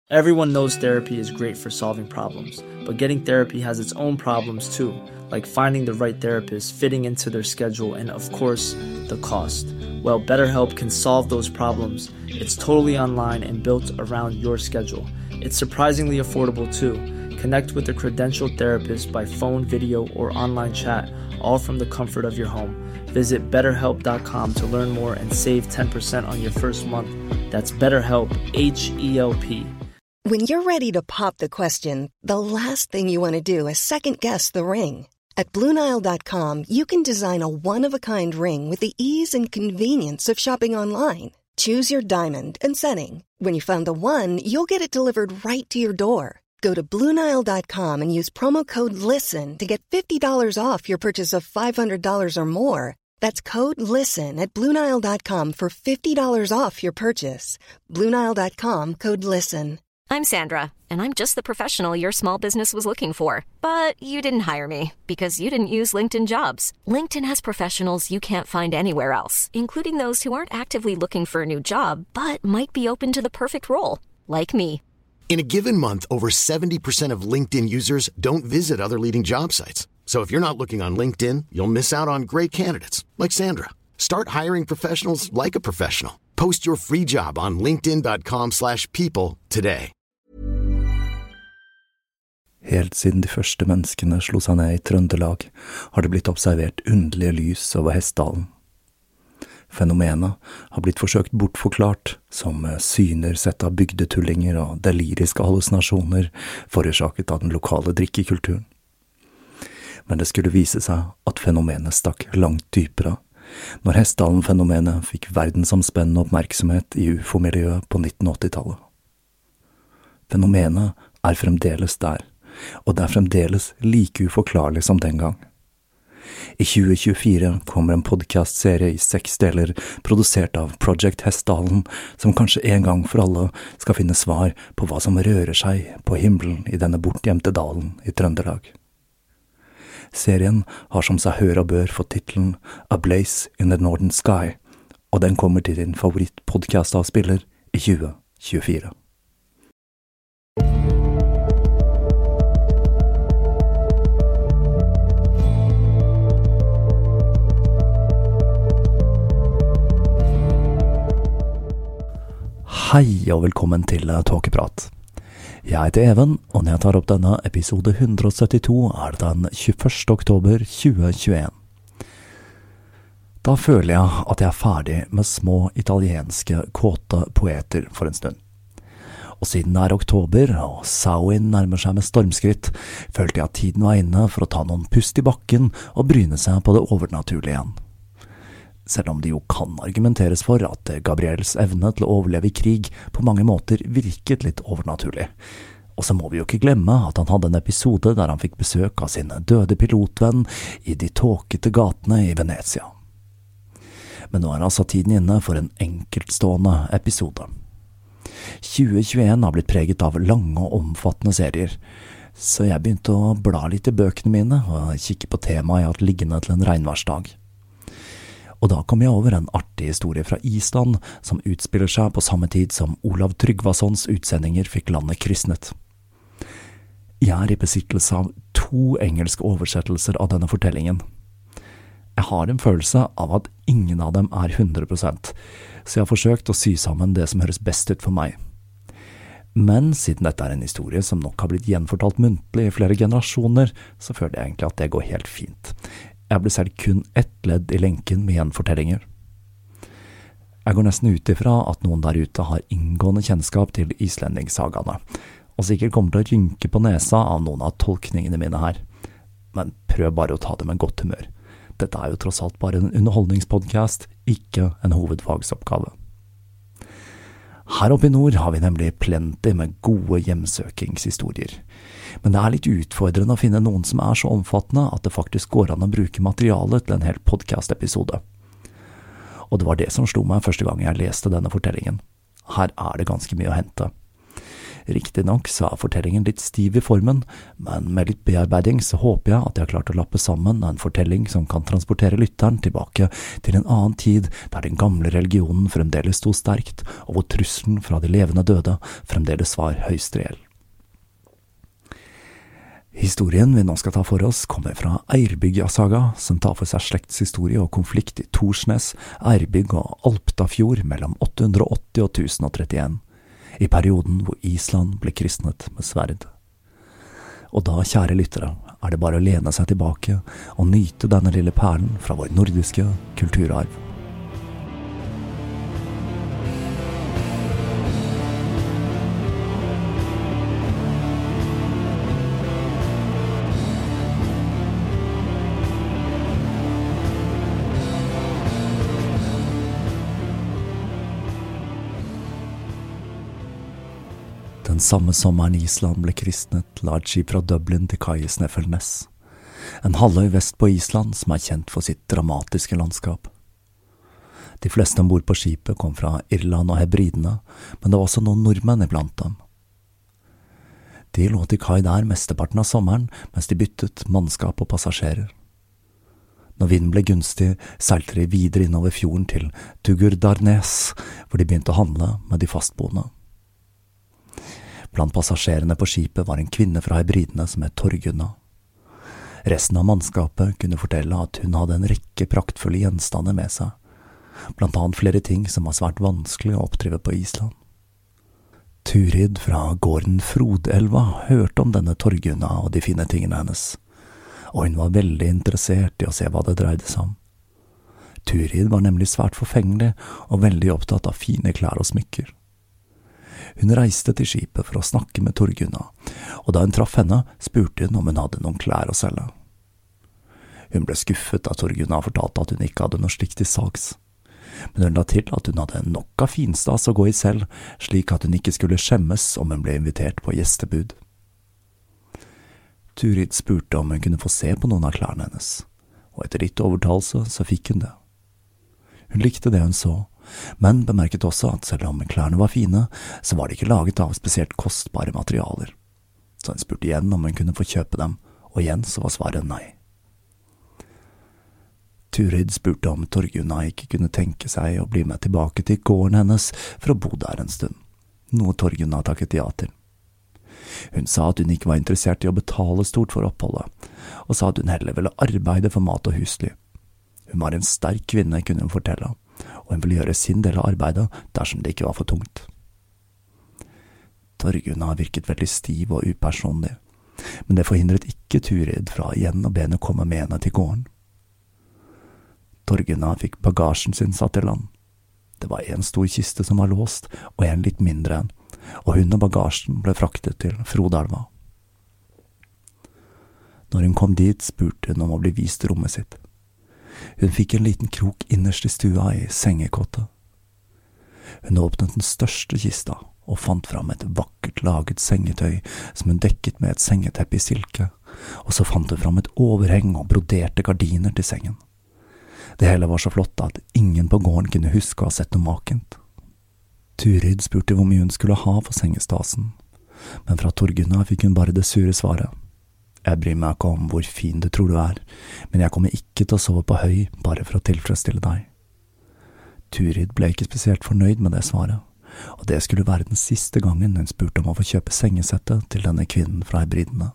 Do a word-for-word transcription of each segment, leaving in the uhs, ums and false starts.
Everyone knows therapy is great for solving problems, but getting therapy has its own problems too, like finding the right therapist, fitting into their schedule, and of course, the cost. Well, BetterHelp can solve those problems. It's totally online and built around your schedule. It's surprisingly affordable too. Connect with a credentialed therapist by phone, video, or online chat, all from the comfort of your home. Visit better help dot com to learn more and save ten percent on your first month. That's BetterHelp, H E L P. When you're ready to pop the question, the last thing you want to do is second-guess the ring. At Blue Nile dot com, you can design a one-of-a-kind ring with the ease and convenience of shopping online. Choose your diamond and setting. When you find the one, you'll get it delivered right to your door. Go to Blue Nile dot com and use promo code LISTEN to get fifty dollars off your purchase of five hundred dollars or more. That's code LISTEN at Blue Nile dot com for fifty dollars off your purchase. Blue Nile dot com, code LISTEN. I'm Sandra, and I'm just the professional your small business was looking for. But you didn't hire me because you didn't use LinkedIn Jobs. LinkedIn has professionals you can't find anywhere else, including those who aren't actively looking for a new job, but might be open to the perfect role, like me. In a given month, over seventy percent of LinkedIn users don't visit other leading job sites. So if you're not looking on LinkedIn, you'll miss out on great candidates like Sandra. Start hiring professionals like a professional. Post your free job on linkedin dot com slash people today. Helt siden de første menneskene slo seg ned I Trøndelag, har det blitt observert underlige lys over Hessdalen. Fenomenet har blitt forsøkt bortforklart som syner sett av bygdetullinger og deliriske hallusinasjoner forårsaket av den lokale drikkekulturen. Men det skulle vise seg at fenomenet stakk langt dypere, når Hessdalen-fenomenet fikk verdensomspennende oppmerksomhet I U F O-miljøet på nitten åtti-tallet. Fenomenet er fremdeles der, og det er fremdeles like uforklarlig som den gang. I tjue tjuefire kommer en podcastserie I seks deler produsert av Project Hessdalen, som kanskje en gang for alle skal finne svar på hva som rører seg på himmelen I denne bortgjemte dalen I Trøndelag. Serien har som seg hør og bør fått titlen A Blaze in the Northern Sky, og den kommer til din favorittpodcastavspiller I tjue tjuefire. Hei og velkommen til Tåkeprat. Jeg heter Even, og når jeg tar opp denne episode hundre syttito er det den tjueførste oktober tjue tjueen. Da føler jeg at jeg er ferdig med små italienske kåte poeter for en stund. Og siden det er oktober, og Samhain nærmer seg med stormskritt, følte jeg at tiden var inne for å ta noen pust I bakken og bryne seg på det overnaturlige igjen. Selv om det jo kan argumenteres for at Gabriels evne til å overleve I krig på mange måter virket litt overnaturlig. Og så må vi jo ikke glemme at han hadde en episode der han fikk besøk av sin døde pilotvenn I de tåkete gatene I Venezia. Men nå er altså tiden inne for en enkeltstående episode. tjue tjueen har blitt preget av lange og omfattende serier, så jeg begynte å bla litt I bøkene mine og kikke på temaet jeg har hatt liggende til en regnværsdag. Og da kom jeg over en artig historie fra Island som utspiller seg på samme tid som Olav Tryggvasons utsendinger fikk landet kristnet. Jeg er I besittelse av to engelske oversettelser av denne fortellingen. Jeg har en følelse av at ingen av dem er hundre prosent, så jeg har forsøkt å sy sammen det som høres best ut for meg. Men siden dette er en historie som nok har blitt gjenfortalt muntlig I flere generasjoner, så føler jeg egentlig at det går helt fint. Jeg ble selv kun ett ledd I lenken med gjenfortellinger. Jeg går nesten ut ifra at noen der ute har inngående kjennskap til islendingssagaene, og sikkert kommer til å rynke på nesa av noen av tolkningene mine her. Men prøv bare å ta det med godt humør. Dette er jo tross alt bare en underholdningspodcast, ikke en hovedfagsoppgave. Her oppe I nord har vi nemlig plenty med gode hjemsøkingshistorier. Men det er litt utfordrende å finne noen som er så omfattende at det faktisk går an å bruke materialet til en hel podcast-episode. Og det var det som slo meg første gang jeg leste denne fortellingen. Her er det ganske mye å hente. Riktig nok så er fortellingen litt stiv i formen, men med litt bearbeiding så håper jeg at jeg har klart å lappe sammen en fortelling som kan transportere lytteren tilbake til en annen tid der den gamle religionen fremdeles sto sterkt, og hvor trusselen fra de levende døde fremdeles var høyst reell. Historien vi nå skal ta for oss kommer fra Eirbyggja-saga, som tar for seg slektshistorie og konflikt i Torsnes, Eirbygg og Alptafjord mellom åtte hundre og åtti og tusen og trettien. I perioden hvor Island ble kristnet med sverd. Og da, kjære lyttere, er det bare å lene seg tilbake og nyte denne lille perlen fra vår nordiske kulturarv. Den samme sommeren Island ble kristnet, la et skip fra Dublin til kai i Snæfellsnes, en halvøy vest på Island som er kjent for sitt dramatiske landskap. De fleste ombord på skipet kom fra Irland og Hebridene, men det var også noen nordmenn iblant dem. De lå til kai der mesteparten av sommeren, mens de byttet mannskap og passasjerer. Når vinden ble gunstig, seilte de videre innover fjorden til Tugurdarnes, hvor de begynte å handle med de fastboende. Blant passasjerene på skipet var en kvinne fra Hebridene som het Torgunna. Resten av mannskapet kunne fortelle at hun hadde en rekke praktfulle gjenstander med seg, blant annet flere ting som var svært vanskelig å oppdrive på Island. Turid fra gården Frodelva hørte om denne Torgunna og de fine tingene hennes, og hun var veldig interessert i å se hva det dreide seg om. Turid var nemlig svært forfengelig og veldig opptatt av fine klær og smykker. Hun reiste til skipet for å snakke med Torgunna, og da hun traff henne, spurte hun om hun hadde noen klær å selge. Hun ble skuffet da Torgunna fortalte at hun ikke hadde noe slikt til salgs, men hun la til at hun hadde nok av finstas å gå i selv, slik at hun ikke skulle skjemmes om hun ble invitert på gjestebud. Turid spurte om hun kunne få se på noen av klærne hennes, og etter litt overtalelse så fikk hun det. Hun likte det hun så, men bemerket også at selv om klærne var fine, så var de ikke laget av spesielt kostbare materialer. Så hun spurte igjen om hun kunne få kjøpe dem, og igjen så var svaret nei. Turid spurte om Torgunna ikke kunne tenke seg å bli med tilbake til gården hennes for å bo der en stund, noe Torgunna takket ja til. Hun sa at hun ikke var interessert i å betale stort for oppholdet, og sa at hun heller ville arbeide for mat og husly. Hun var en sterk kvinne, kunne hun fortelle, og hun ville gjøre sin del av arbeidet dersom det ikke var for tungt. Torgunna virket veldig stiv og upersonlig, men det forhindret ikke Turid fra igjen å be henne komme med henne til gården. Torgunna fikk bagasjen sin satt i land. Det var en stor kiste som var låst, og en litt mindre en, og hun og bagasjen ble fraktet til Frodelva. Når hun kom dit, spurte hun om å bli vist rommet sitt. Hun fikk en liten krok innerst i stua i sengekottet. Hun åpnet den største kista og fant fram et vakkert laget sengetøy som hun dekket med et sengeteppe i silke, og så fant hun fram et overheng og broderte gardiner til sengen. Det hele var så flott at ingen på gården kunne huske å ha sett noe makent. Turid spurte hvor mye hun skulle ha for sengestasen, men fra Torgunna fikk hun bare det sure svaret. Jeg bryr meg ikke om hvor fin du tror du er, men jeg kommer ikke til å sove på høy bare for å tilfredsstille deg. Turid ble ikke spesielt fornøyd med det svaret, og det skulle være den siste gangen hun spurte om å få kjøpe sengesettet til denne kvinnen fra Hebridene.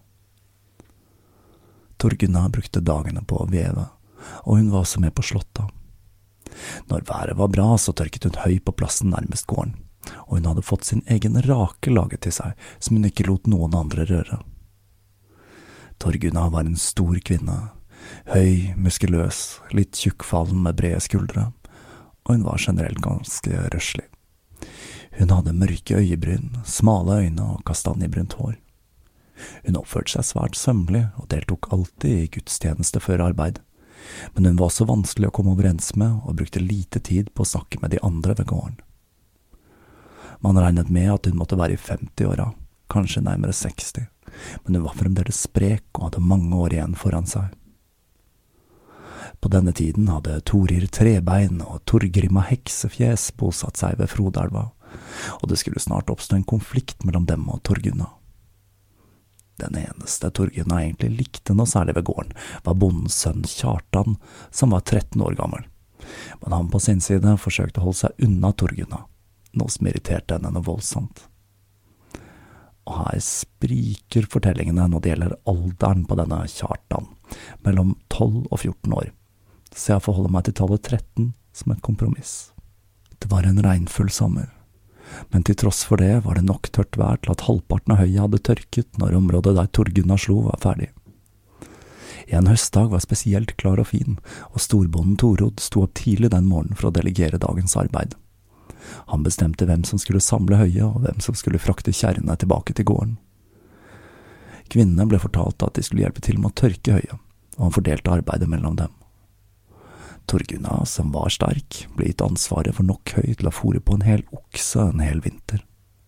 Torgunna brukte dagene på å veve, og hun var også med på slottet. Når været var bra, så tørket hun høy på plassen nærmest gården, og hun hadde fått sin egen rake laget til seg, som hun ikke lot noen andre røre. Torgunna var en stor kvinne, høy, muskuløs, litt tjukkfallen med brede skuldre, og hun var generelt ganske røslig. Hun hadde mørke øyebryn, smale øyne og kastanjebrunt hår. Hun oppførte seg svært sømmelig og deltok alltid i gudstjeneste før arbeid, men hun var også vanskelig å komme overens med og brukte lite tid på å snakke med de andre ved gården. Man regnet med at hun måtte være i femti-åra, kanskje nærmere seksti, men hun var fremdeles sprek og hadde mange år igjen foran seg. På denne tiden hadde Torir Trebein og Torgrimma Heksefjes bosatt seg ved Frodelva, og det skulle snart oppstå en konflikt mellom dem og Torgunna. Den eneste Torgunna egentlig likte noe særlig ved gården, var bondens sønn Kjartan, som var tretten år gammel. Men han på sin side forsøkte å holde seg unna Torgunna, noe som irriterte henne noe voldsomt. Og her spriker fortellingene når det gjelder alderen på denne Kjartan, mellom tolv og fjorten år, så jeg forholder meg til tallet tretten som et kompromiss. Det var en regnfull sommer, men til tross for det var det nok tørt vær til at halvparten av høyet hadde tørket når området der Torgunna slo var ferdig. En høstdag var spesielt klar og fin, og storbonden Torod sto opp tidlig den morgenen for å delegere dagens arbeid. Han bestemte hvem som skulle samle høyet og hvem som skulle frakte kjerrene tilbake til gården. Kvinnene ble fortalt at de skulle hjelpe til med å tørke høyet, og han fordelte arbeidet mellom dem. Torgunna, som var sterk, ble gitt ansvaret for nok høy til å fôre på en hel okse en hel vinter.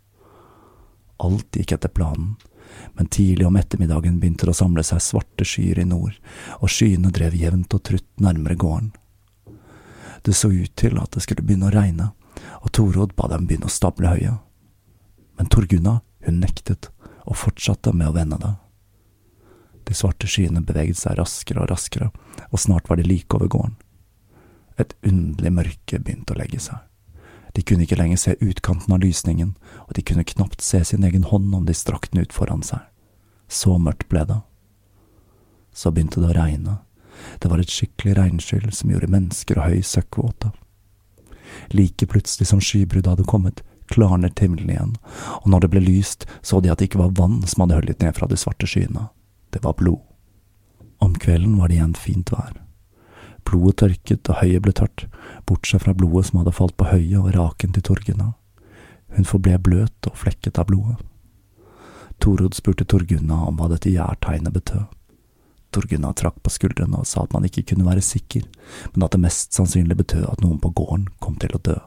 Alt gikk etter planen, men tidlig om ettermiddagen begynte det å samle seg svarte skyer i nord, og skyene drev jevnt og trutt nærmere gården. Det så ut til at det skulle begynne å regne, og Torod ba dem begynne å stable høyet. Men Torgunna, hun nektet, og fortsatte med å vende det. De svarte skyene beveget seg raskere og raskere, og snart var de like over gården. Et underlig mørke begynte å legge seg. De kunne ikke lenger se utkanten av lysningen, og de kunne knapt se sin egen hånd om de strakk den ut foran seg. Så mørkt ble det. Så begynte det å regne. Det var et skikkelig regnskyll som gjorde mennesker og høy søkkvåte. Like plutselig som skybruddet hadde kommet, klarnet himmelen igjen, og når det ble lyst, så de at det ikke var vann som hadde høllet ned fra de svarte skyene. Det var blod. Om kvelden var det igjen fint vær. Blodet tørket og høyet ble tørt, bortsett fra blodet som hadde falt på høyet og raken til Torgunna. Hun forble bløt og flekket av blodet. Torod spurte Torgunna om hva dette gjærtegnet betød. Torgunna trakk på skuldrene og sa at man ikke kunne være sikker, men at det mest sannsynlig betød at noen på gården kom til å dø.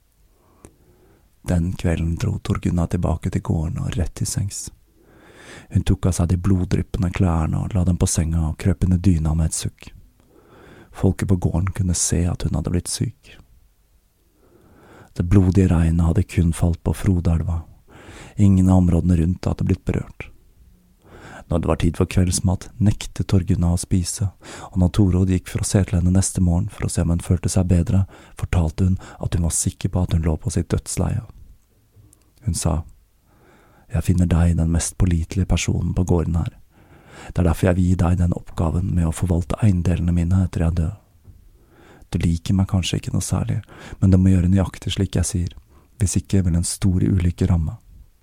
Den kvelden dro Torgunna tilbake til gården og rett til sengs. Hun tok av seg de bloddryppende klærne og la dem på senga og krøp inn i dyna med et sukk. Folket på gården kunne se at hun hadde blitt syk. Det blodige regnet hadde kun falt på Frodelva. Ingen av områdene rundt hadde blitt berørt. Når det var tid for kveldsmat, nektet Torgunna å spise, og når Torod gikk for å se til henne neste morgen for å se om hun følte seg bedre, fortalte hun at hun var sikker på at hun lå på sitt dødsleie. Hun sa, «Jeg finner deg den mest pålitelige personen på gården her. Det er derfor jeg vil gi deg den oppgaven med å forvalte eiendelene mine etter jeg dør. Du liker meg kanskje ikke noe særlig, men du må gjøre nøyaktig slik jeg sier, hvis ikke vil en stor ulykke ramme.»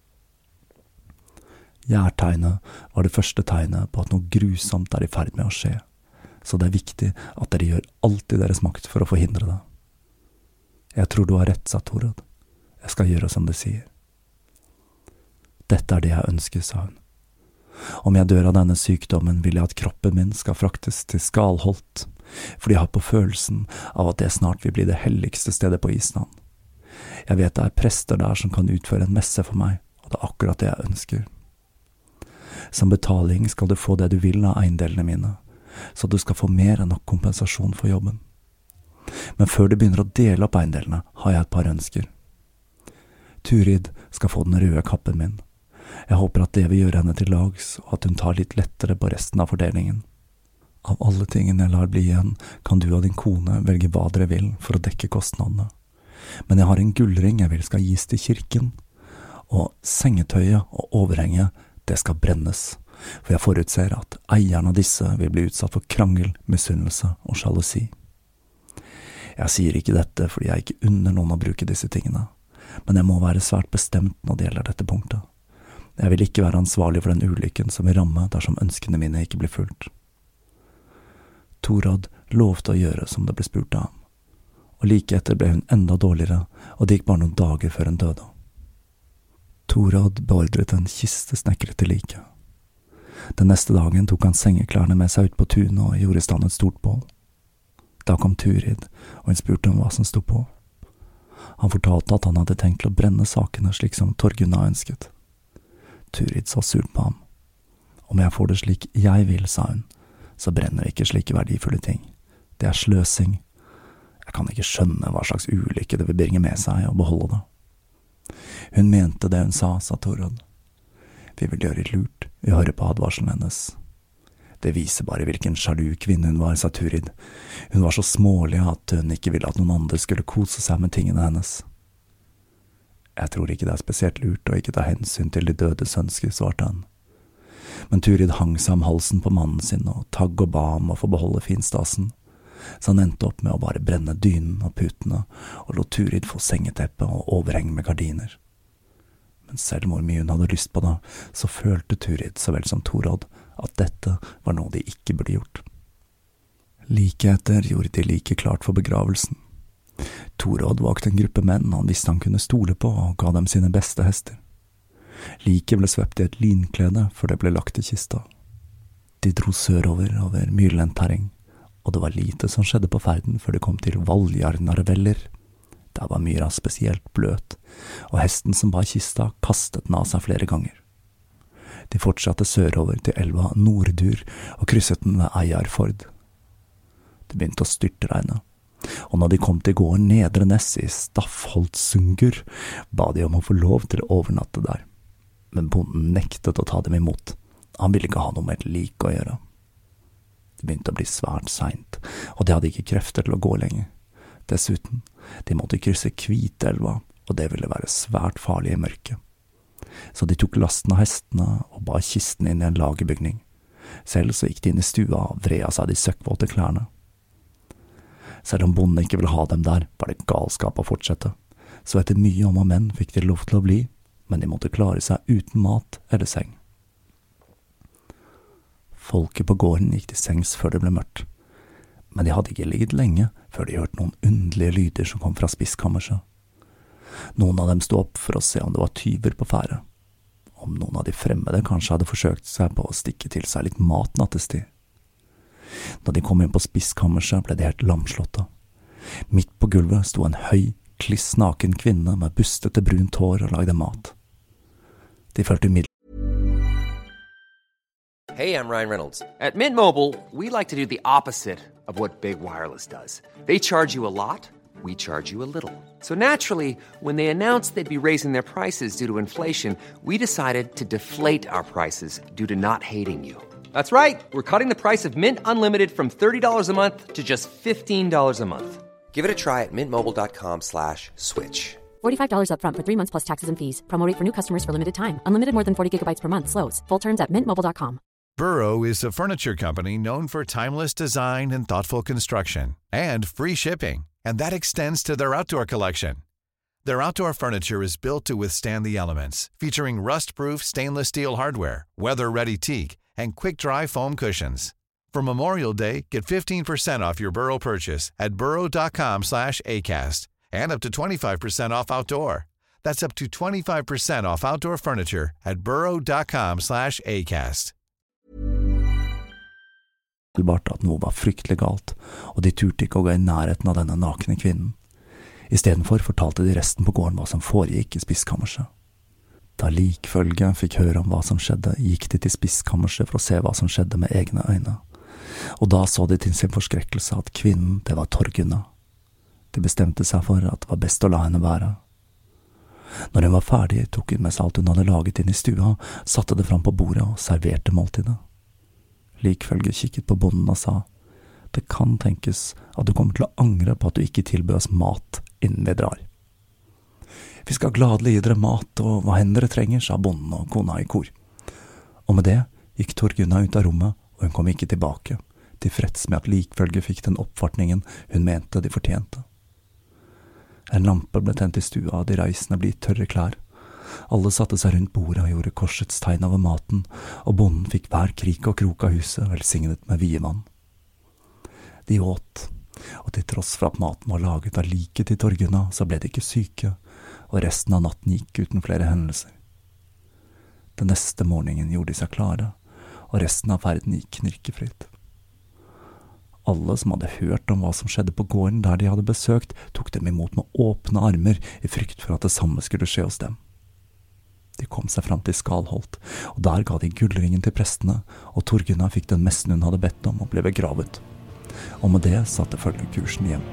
Gjærtegnet var det første tegnet på at noe grusomt er i ferd med å skje, så det er viktig at dere gjør alt i deres makt for å forhindre det. «Jeg tror du har rett», sa Torod. «Jeg skal gjøre som du sier.» «Dette er det jeg ønsker», sa hun. «Om jeg dør av denne sykdommen vil jeg at kroppen min skal fraktes til Skalholt, fordi jeg har på følelsen av at det snart vil bli det helligste stedet på Island. Jeg vet det er prester der som kan utføre en messe for meg, og det er akkurat det jeg ønsker. Som betaling skal du få det du vil av eiendelene mine, så du skal få mer enn nok kompensasjon for jobben. Men før du begynner å dele opp eiendelene, har jeg et par ønsker. Turid skal få den røde kappen min. Jeg håper at det vil gjøre henne til lags, og at hun tar litt lettere på resten av fordelingen. Av alle tingene jeg lar bli igjen, kan du og din kone velge hva dere vil for å dekke kostnadene. Men jeg har en gullring jeg vil skal gis til kirken, og sengetøyet og overhenget, det skal brennes, for jeg forutser at eieren av disse vil bli utsatt for krangel, misunnelse og sjalusi. Jeg sier ikke dette fordi jeg ikke unner noen å bruke disse tingene, men jeg må være svært bestemt når det gjelder dette punktet. Jeg vil ikke være ansvarlig for den ulykken som vil ramme dersom ønskene mine ikke blir fulgt. Torod lovte å gjøre som det ble spurt av ham, og like etter ble hun enda dårligere, og det gikk bare noen dager før hun døde. Torod beordret en kiste snekret til like. Den neste dagen tok han sengeklærne med seg ut på tunet og gjorde i stand et stort bål. Da kom Turid, og hun spurte om hva som stod på. Han fortalte at han hadde tenkt til å brenne sakene slik som Torgunna ønsket. Turid så surt på ham. «Om jeg får det slik jeg vil», sa hun, «så brenner ikke slike verdifulle ting. Det er sløsing. Jeg kan ikke skjønne hva slags ulykke det vil bringe med seg å beholde det.» Hun mente det hun sa, sa Torod. Vi vil gjøre lurt, vi hører på advarselen hennes. Det viser bare hvilken sjalu kvinne hun var, sa Turid. Hun var så smålig at hun ikke ville at noen andre skulle kose seg med tingene hennes. Jeg tror ikke det er spesielt lurt å ikke ta hensyn til de dødes ønsker, svarte han. Men Turid hang seg om halsen på mannen sin og tagg og ba om å få beholde finstasen, så han endte opp med å bare brenne dynen og putene og lot Turid få sengeteppe og overheng med gardiner. Men selv hvor mye hun hadde lyst på det, så følte Turid så vel som Torod at dette var noe de ikke burde gjort. Like etter gjorde de like klart for begravelsen. Torod valgte en gruppe menn han visste han kunne stole på og ga dem sine beste hester. Liket ble svept i et linklede før det ble lagt i kista. De dro sørover over myrlendt terreng, og det var lite som skjedde på ferden før de kom til Valjarnarveller. Der var myra spesielt bløt, og hesten som bar kista kastet den av seg flere ganger. De fortsatte sørover til elva Nordur og krysset den ved Eiarford. Det begynte å styrtregne, og når de kom til gården Nedre Ness i Staffholdsungur, ba de om å få lov til å overnatte der. Men bonden nektet å ta dem imot. Han ville ikke ha noe med et lik å gjøre. Det begynte å bli svært sent, og de hadde ikke krefter til å gå lenger. Dessuten, de måtte krysse Kvitelva, og det ville være svært farlig i mørket. Så de tok lasten av hestene og bar kisten inn i en lagerbygning. Selv så gikk de inn i stua og vred av seg de søkkvåte klærne. Selv om bonden ikke ville ha dem der, var det galskap å fortsette. Så etter mye om og men fikk de lov til å bli, men de måtte klare seg uten mat eller seng. Folket på gården gikk til sengs før det ble mørkt, men de hadde ikke ligget lenge før de hørte noen underlige lyder som kom fra spiskammerset. Noen av dem sto opp for å se om det var tyver på ferde, om noen av de fremmede kanskje hadde forsøkt seg på å stikke til seg litt mat nattestid. Da de kom inn på spiskammerset ble de helt lamslåtte. Midt på gulvet sto en høy, kliss naken kvinne med bustete brunt hår og lagde mat. De følte middel. Hey, I'm Ryan Reynolds. At Mint Mobile, we like to do the opposite of what Big Wireless does. They charge you a lot, we charge you a little. So naturally, when they announced they'd be raising their prices due to inflation, we decided to deflate our prices due to not hating you. That's right. We're cutting the price of Mint Unlimited from thirty dollars a month to just fifteen dollars a month. Give it a try at mintmobile.com slash switch. forty-five dollars up front for three months plus taxes and fees. Promo rate for new customers for limited time. Unlimited more than forty gigabytes per month. Slows full terms at mint mobile dot com. Burrow is a furniture company known for timeless design and thoughtful construction, and free shipping, and that extends to their outdoor collection. Their outdoor furniture is built to withstand the elements, featuring rust-proof stainless steel hardware, weather-ready teak, and quick-dry foam cushions. For Memorial Day, get fifteen percent off your Burrow purchase at burrow.com slash ACAST and up to twenty-five percent off outdoor. That's up to twenty-five percent off outdoor furniture at burrow.com slash ACAST. At noe var fryktelig galt, og de turte ikke å gå i nærheten av denne nakne kvinnen. I stedet for fortalte de resten på gården hva som foregikk i spiskammerset. Da likfølget fikk høre om hva som skjedde, gikk de til spiskammerset for å se hva som skjedde med egne øyne. Og da så de til sin forskrekkelse at kvinnen, det var Torgunna. De bestemte seg for at det var best å la henne være. Når hun var ferdig, tok hun med seg alt hun hadde laget inn i stua, satte det fram på bordet og serverte måltidet. Likfølget kikket på bonden og sa, «Det kan tenkes at du kommer til å angre på at du ikke tilbød oss mat innen vi drar.» «Vi skal gladelig gi dere mat og hva enn dere trenger», sa bonden og kona i kor. Og med det gikk Torgunna ut av rommet, og hun kom ikke tilbake, tilfreds med at likfølget fikk den oppfartningen hun mente de fortjente. En lampe ble tent i stua, og de reisende ble i tørre klær. Alle satte seg rundt bordet og gjorde korsets tegn over maten, og bonden fikk hver krik og krok av huset velsignet med vievann. De åt, og til tross for at maten var laget av liket til Torgunna, så ble de ikke syke, og resten av natten gikk uten flere hendelser. Den neste morgenen gjorde de seg klare, og resten av ferden gikk knirkefritt. Alle som hadde hørt om hva som skjedde på gården der de hadde besøkt, tok dem imot med åpne armer i frykt for at det samme skulle skje hos dem. De kom seg fram til Skalholt, og der ga de gullringen til prestene, og Torgunna fikk den messen hun hadde bedt om og ble begravet. Og med det satte følgekursen hjem.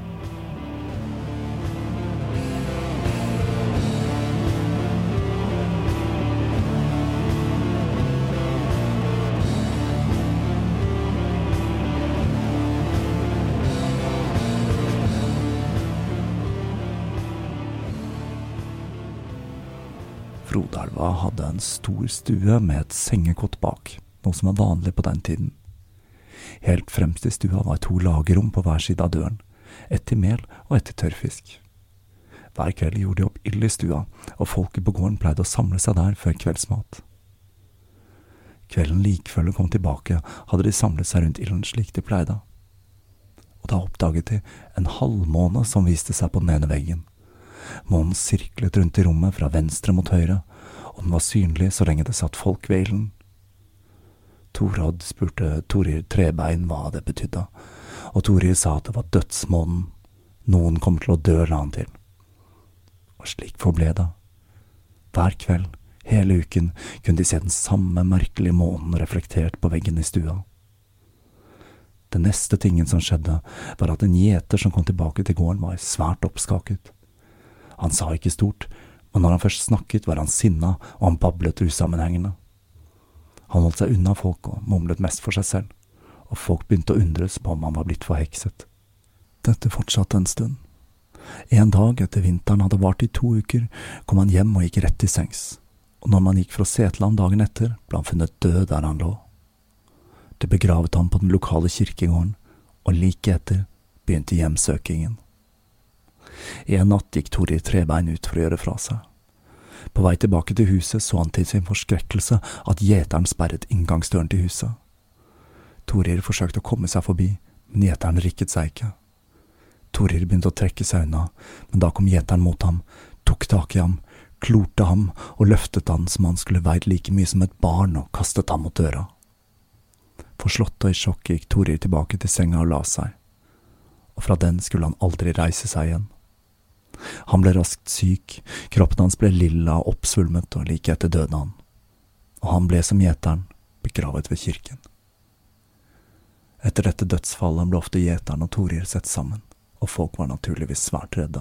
Frodelva hadde en stor stue med et sengekott bak, noe som var vanlig på den tiden. Helt fremst i stua var to lagerrom på hver side av døren, ett til mel og ett til tørrfisk. Hver kveld gjorde de opp ild i stua, og folket på gården pleide å samle seg der før kveldsmat. Kvelden likfølge kom tilbake, hadde de samlet seg rundt ilden slik de pleide. Og da oppdaget de en halvmåne som viste seg på den ene veggen. Månen sirklet rundt i rommet fra venstre mot høyre, og den var synlig så lenge det satt folk ved ilden. Torod spurte Torir Trebein hva det betydde, og Torir sa at det var dødsmånen. Noen kom til å dø, la han til. Og slik forble det. Hver kveld, hele uken, kunne de se den samme merkelige månen reflektert på veggen i stua. Det neste tingen som skjedde, var at en gjeter som kom tilbake til gården var svært oppskaket. Han sa ikke stort, men når han først snakket var han sinna, og han bablet usammenhengende. Han holdt seg unna folk og mumlet mest for seg selv, og folk begynte å undres på om han var blitt forhekset. Dette fortsatte en stund. En dag etter vinteren hadde vart i to uker, kom han hjem og gikk rett til sengs, og når man gikk fra Setland dagen etter, ble han funnet død der han lå. Det begravet han på den lokale kirkegården, og like etter begynte hjemsøkingen. En natt gikk Torir Trebein ut for å gjøre fra seg. På vei tilbake til huset så han til sin forskrekkelse at gjeteren sperret inngangsdøren til huset. Torir forsøkte å komme seg forbi, men gjeteren rikket seg ikke. Torir begynte å trekke seg unna, men da kom gjeteren mot ham, tok tak i ham, klorte ham og løftet han som han skulle veid like mye som et barn og kastet ham mot døra. Forslått og i sjokk gikk Torir tilbake til senga og la seg, og fra den skulle han aldri reise seg igjen. Han ble raskt syk, kroppen hans ble lilla og oppsvulmet, og like etter døde han. Og han ble som gjeteren, begravet ved kirken. Etter dette dødsfallet ble ofte gjeteren og Torir sett sammen, og folk var naturligvis svært redde.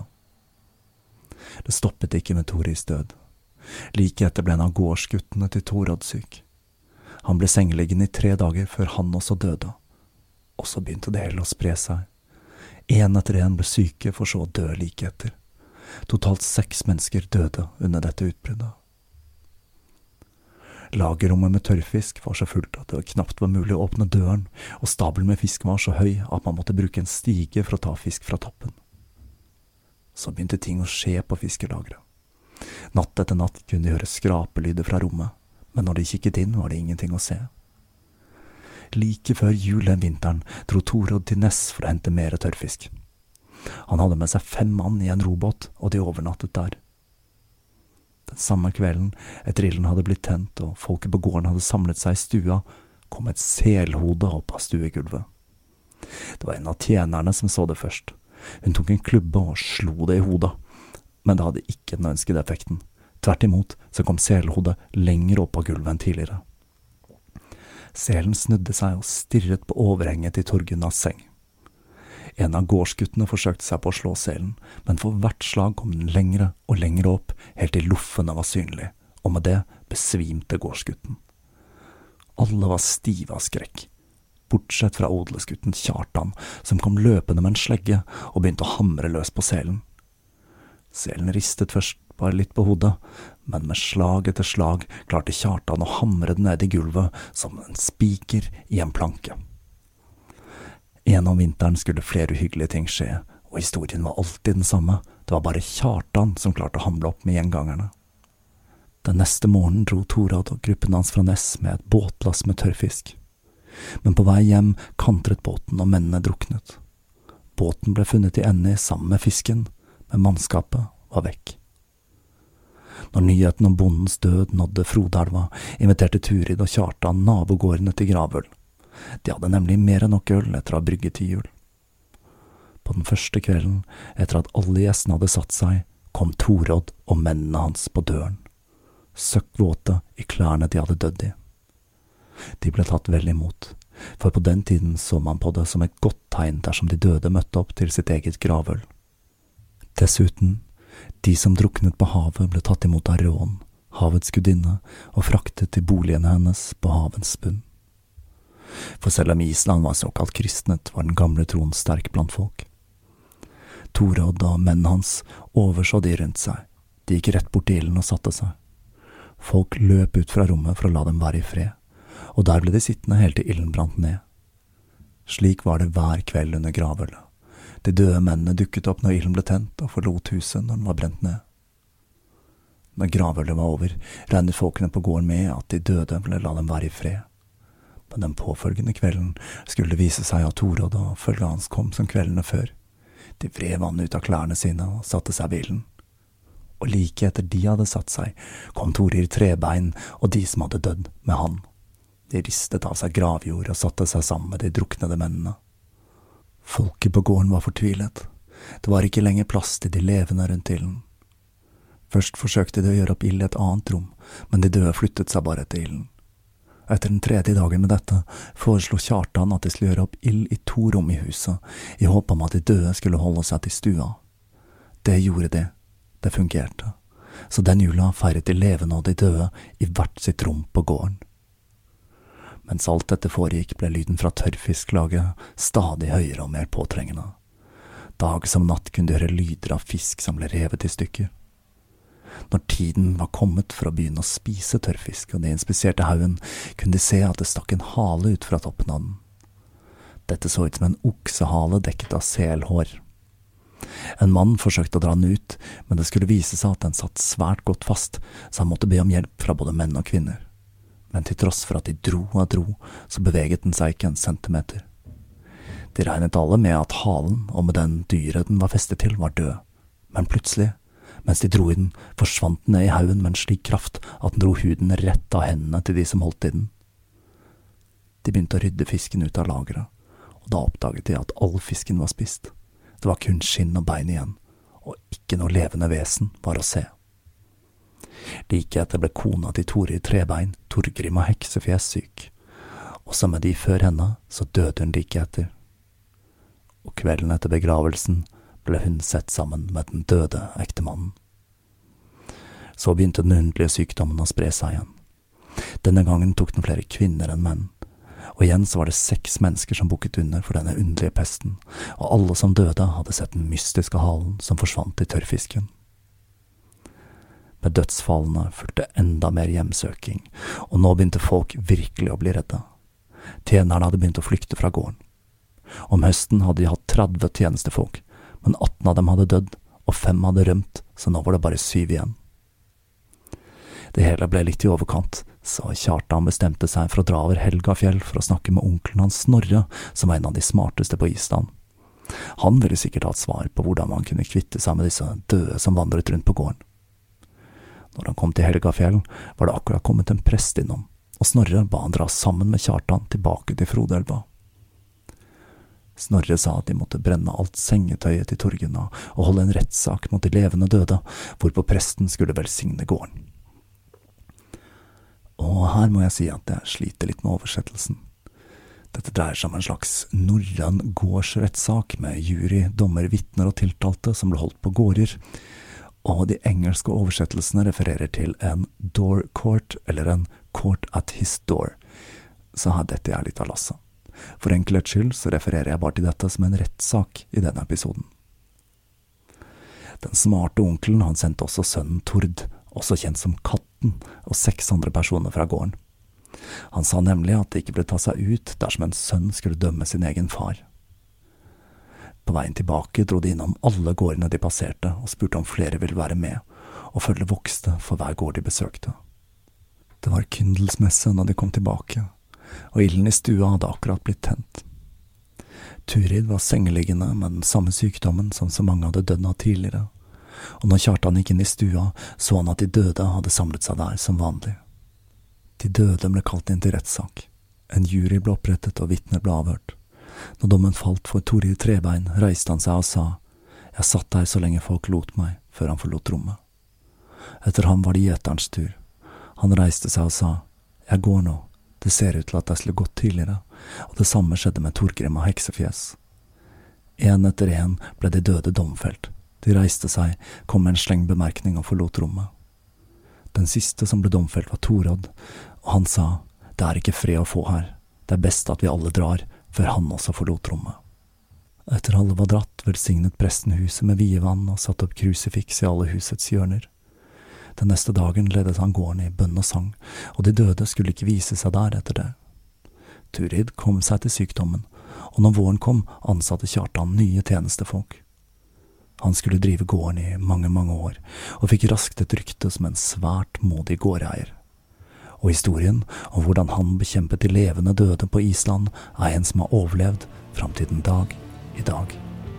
Det stoppet ikke med Torirs død. Like etter ble en av gårdsguttene til Torod syk. Han ble sengeliggende i tre dager før han også døde, og så begynte det hele å spre seg. En etter en ble syke for så å dø like etter. Totalt seks mennesker døde under dette utbruddet. Lagerrommet med tørrfisk var så fullt at det knapt var mulig å åpne døren, og stabelen med fisk var så høy at man måtte bruke en stige for å ta fisk fra toppen. Så begynte ting å skje på fiskelageret. Natt etter natt kunne de høre skrapelyder fra rommet, men når de kikket inn var det ingenting å se. Like før jul den vinteren dro Torod til Ness for å hente mer tørrfisk. Han hadde med seg fem mann i en robåt, og de overnattet der. Den samme kvelden, etter ilden hadde blitt tent og folket på gården hadde samlet seg i stua, kom et selhode opp av stuegulvet. Det var en av tjenerne som så det først. Hun tok en klubbe og slo det i hodet, men det hadde ikke den ønskede effekten. Tvert imot så kom selhodet lenger opp av gulvet enn tidligere. Selen snudde seg og stirret på overhenget til Torgunnas seng. En av gårdsguttene forsøkte seg på å slå selen, men for hvert slag kom den lengre og lengre opp, helt til loffene var synlig, og med det besvimte gårdsgutten. Alle var stive av skrekk, bortsett fra odelsgutten Kjartan, som kom løpende med en slegge og begynte å hamre løs på selen. Selen ristet først bare litt på hodet, men med slag etter slag klarte Kjartan å hamre den ned i gulvet som en spiker i en planke. En om vinteren skulle flere uhyggelige ting skje, og historien var alltid den samme. Det var bare Kjartan som klarte å hamle opp med gjengangerne. Den neste morgenen dro Torod og gruppen hans fra Ness med et båtlass med tørrfisk. Men på vei hjem kantret båten, og mennene druknet. Båten ble funnet i ende sammen med fisken, men mannskapet var vekk. Når nyheten om bondens død nådde Frodelva, inviterte Turid og Kjartan nabogårdene til gravøl. De hadde nemlig mer enn nok øl etter å ha brygget til jul. På den første kvelden, etter at alle gjestene hadde satt seg, kom Torod og mennene hans på døren, søkk våte i klærne de hadde dødd i. De ble tatt vel imot, for på den tiden så man på det som et godt tegn dersom de døde møtte opp til sitt eget gravøl. Dessuten, de som druknet på havet ble tatt imot av Rån, havets gudinne, og fraktet til boligene hennes på havens bunn. For selv om Island var såkalt kristnet, var den gamle troen sterk blant folk. Torod og mennene hans overså de rundt seg. De gikk rett bort til ilden og satte seg. Folk løp ut fra rommet for å la dem være i fred, og der ble de sittende helt til ilden brant ned. Slik var det hver kveld under gravølet. De døde mennene dukket opp når ilden ble tent, og forlot huset når den var brent ned. Når gravølet var over, regnet folkene på gården med at de døde ville la dem være i fred. Men den påfølgende kvelden skulle det vise seg at Torod og følget hans kom som kveldene før. De vred vannet ut av klærne sine og satte seg i bilen. Og like etter de hadde satt seg, kom Torir Trebein og de som hadde dødd med han. De ristet av seg gravjord og satte seg sammen med de druknede mennene. Folket på gården var fortvilet. Det var ikke lenger plass til de levende rundt ilden. Først forsøkte de å gjøre opp ild i et annet rom, men de døde flyttet seg bare etter ilden. Etter den tredje dagen med dette foreslo Kjartan at de skulle gjøre opp ild i to rom i huset, i håp om at de døde skulle holde seg til stua. Det gjorde de. Det fungerte. Så den jula feiret de levende og de døde i hvert sitt rom på gården. Mens alt dette foregikk ble lyden fra tørrfisklaget stadig høyere og mer påtrengende. Dag som natt kunne de høre lyder av fisk som ble revet i stykker. Når tiden var kommet for å begynne å spise tørrfisk, og de inspiserte haugen, kunne de se at det stakk en hale ut fra toppen av den. Dette så ut som en oksehale dekket av selhår. En mann forsøkte å dra den ut, men det skulle vise seg at den satt svært godt fast, så han måtte be om hjelp fra både menn og kvinner. Men til tross for at de dro og dro, så beveget den seg ikke en centimeter. De regnet alle med at halen, og med den dyret den var festet til, var død. Men plutselig, mens de dro i den, forsvant den ned i haugen med en slik kraft at den dro huden rett av hendene til de som holdt i den. De begynte å rydde fisken ut av lageret, og da oppdaget de at all fisken var spist. Det var kun skinn og bein igjen, og ikke noe levende vesen var å se. Like etter ble kona til Torir Trebein, Torgrim av Heksefjes, syk, og som med de før henne, så døde hun like etter. Og kvelden etter begravelsen ble hun sett sammen med den døde ektemannen. Så begynte den underlige sykdommen å spre seg igjen. Denne gangen tok den flere kvinner enn menn, og igjen så var det seks mennesker som bukket under for denne underlige pesten, og alle som døde hadde sett den mystiske halen som forsvant i tørrfisken. Med dødsfallene fulgte enda mer hjemsøking, og nå begynte folk virkelig å bli redde. Tjenerne hadde begynt å flykte fra gården. Om høsten hadde de hatt tretti tjenestefolk, men atten av dem hadde dødd, og fem hadde rømt, så nå var det bare syv igjen. Det hele ble litt i overkant, så Kjartan bestemte seg for å dra over Helgafjell for å snakke med onkelen hans Snorre, som var en av de smarteste på Island. Han ville sikkert ha et svar på hvordan man kunne kvitte seg med disse døde som vandret rundt på gården. Når han kom til Helgafjell, var det akkurat kommet en prest innom, og Snorre ba han dra sammen med Kjartan tilbake til Frodelva. Snorre sa at de måtte brenne alt sengetøyet til Torgunna og holde en rettssak mot de levende døde, hvorpå presten skulle velsigne gården. Og her må jeg si at jeg sliter litt med oversettelsen. Dette dreier seg om en slags norrøn gårdsrettssak med jury, dommer, vitner og tiltalte som ble holdt på gårder, og de engelske oversettelsene refererer til en door court eller en court at his door, så her dette er litt av lasset. For enkelhets skyld så refererer jeg bare til dette som en rettssak i denne episoden. Den smarte onkelen han sendte også sønnen Tord, også kjent som Katten, og seks andre personer fra gården. Han sa nemlig at det ikke ble ta seg ut dersom en sønn skulle dømme sin egen far. På veien tilbake dro de innom alle gårdene de passerte og spurte om flere ville være med, og følge vokste for hver gård de besøkte. Det var kyndelsmesse når de kom tilbake, og ilden i stua hadde akkurat blitt tent. Turid var sengeliggende med den samme sykdommen som så mange hadde dødd av tidligere, og når Kjartan gikk inn i stua, så han at de døde hadde samlet seg der som vanlig. De døde ble kalt inn til rettssak. En jury ble opprettet og vitner ble avhørt. Når dommen falt for Torir Trebein, reiste han seg og sa, «Jeg satt der så lenge folk lot meg, før han forlot rommet.» Etter ham var det gjeterens tur. Han reiste seg og sa, «Jeg går nå. Det ser ut til at jeg skulle gått tidligere», og det samme skjedde med Torgrim av Heksefjes. En etter en ble de døde domfelt. De reiste seg, kom med en sleng bemerkning og forlot rommet. Den siste som ble domfelt var Torod, og han sa, «Det er ikke fred å få her. Det er best at vi alle drar, før han også forlot rommet.» Etter alle var dratt, velsignet presten huset med vievann og satt opp krusifiks i alle husets hjørner. Den neste dagen ledet han gården i bønn og sang, og de døde skulle ikke vise seg der etter det. Turid kom seg til sykdommen, og når våren kom, ansatte Kjartan nye tjenestefolk. Han skulle drive gården i mange, mange år, og fikk raskt et rykte som en svært modig gårdeier. Og historien om hvordan han bekjempet de levende døde på Island er en som har overlevd fram til den dag i dag.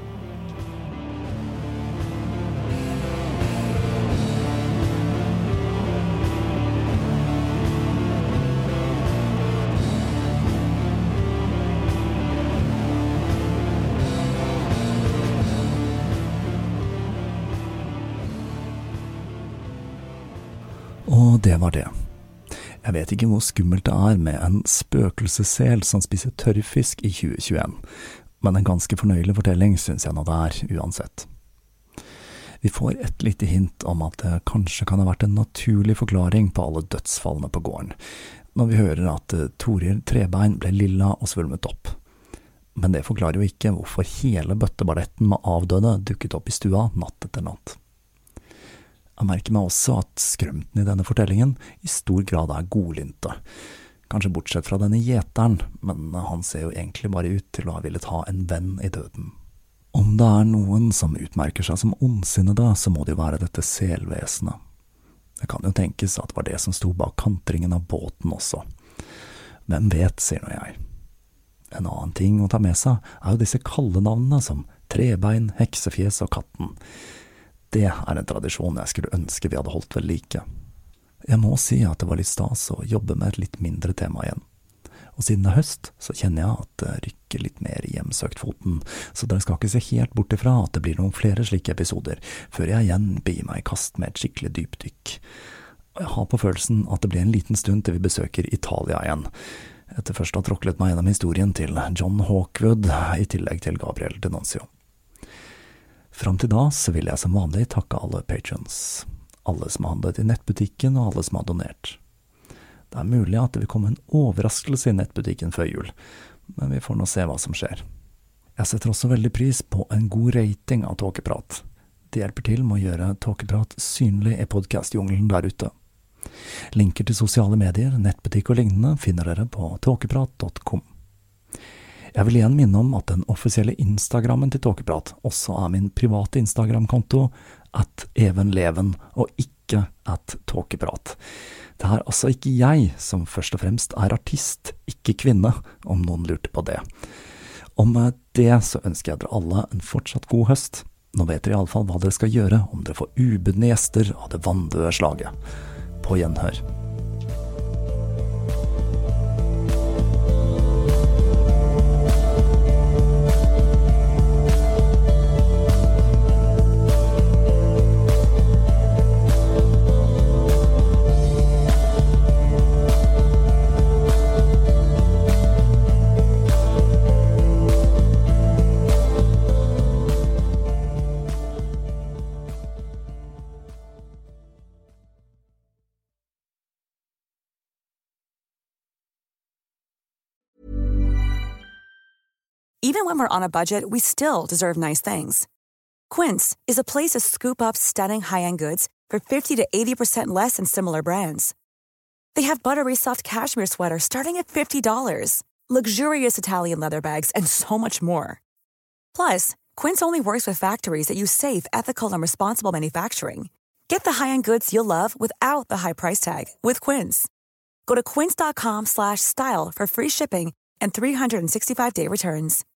Og det var det. Jeg vet ikke hvor skummelt det er med en spøkelsessel som spiser tørrfisk i tjue tjueen, men en ganske fornøyelig fortelling synes jeg nå det er uansett. Vi får et lite hint om at det kanskje kan ha vært en naturlig forklaring på alle dødsfallene på gården, når vi hører at Toril Trebein ble lilla og svulmet opp. Men det forklarer jo ikke hvorfor hele bøtteballetten med avdøde dukket opp i stua natt etter natt. Jeg merker meg også at skrømten i denne fortellingen i stor grad er godlynte. Kanskje bortsett fra denne gjeteren, men han ser jo egentlig bare ut til å ha villet ha en venn i døden. Om det er noen som utmerker seg som ondsinnede, så må det jo være dette selvesenet. Det kan jo tenkes at det var det som sto bak kantringen av båten også. Hvem vet, sier nå jeg. En annen ting å ta med seg er jo disse kallenavnene som Trebein, Heksefjes og Katten. Det er en tradisjon jeg skulle ønske vi hadde holdt ved like. Jeg må si at det var litt stas å jobbe med et litt mindre tema igjen. Og siden det er høst, så kjenner jeg at det rykker litt mer i hjemsøkt foten, så dere skal ikke se helt bort ifra at det blir noen flere slike episoder, før jeg igjen begir meg i kast med et skikkelig dypdykk. Og jeg har på følelsen at det blir en liten stund til vi besøker Italia igjen, etter først å ha tråklet meg gjennom historien til John Hawkwood, i tillegg til Gabriel Denuncio. Fram til da så vil jeg som vanlig takke alle patrons, alle som har handlet i nettbutikken og alle som har donert. Det er mulig at det vil komme en overraskelse i nettbutikken før jul, men vi får nå se hva som skjer. Jeg setter også veldig pris på en god rating av Tåkeprat. Det hjelper til med å gjøre Tåkeprat synlig i podcastjungelen der ute. Linker til sosiale medier, nettbutikk og lignende finner dere på tåkeprat punktum com. Jeg vil igjen minne om at den offisielle Instagrammen til Tåkeprat også er min private Instagram-konto, at evenleven, og ikke at Tåkeprat. Det er altså ikke jeg som først og fremst er artist, ikke kvinne, om noen lurte på det. Om det så ønsker jeg dere alle en fortsatt god høst. Nå vet dere i alle fall hva dere skal gjøre om dere får ubudne gjester av det vanndøde slaget. På gjenhør. Even when we're on a budget, we still deserve nice things. Quince is a place to scoop up stunning high-end goods for fifty to eighty percent less than similar brands. They have buttery soft cashmere sweaters starting at fifty dollars, luxurious Italian leather bags, and so much more. Plus, Quince only works with factories that use safe, ethical, and responsible manufacturing. Get the high-end goods you'll love without the high price tag with Quince. Go to quince.com slash style for free shipping and three sixty-five day returns.